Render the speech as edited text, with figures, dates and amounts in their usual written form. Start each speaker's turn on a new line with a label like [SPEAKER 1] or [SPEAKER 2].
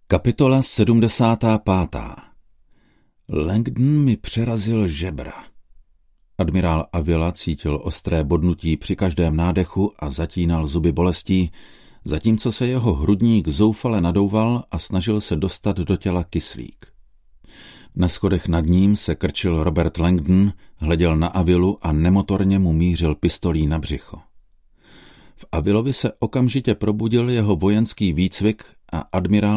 [SPEAKER 1] Kapitola 75. Langdon mi přerazil žebra. Admirál Avila cítil ostré bodnutí při každém nádechu a zatínal zuby bolestí, zatímco se jeho hrudník zoufale nadouval a snažil se dostat do těla kyslík. Na schodech nad ním se krčil Robert Langdon, hleděl na Avilu a nemotorně mu mířil pistolí na břicho. V Avilovi se okamžitě probudil jeho vojenský výcvik a admirál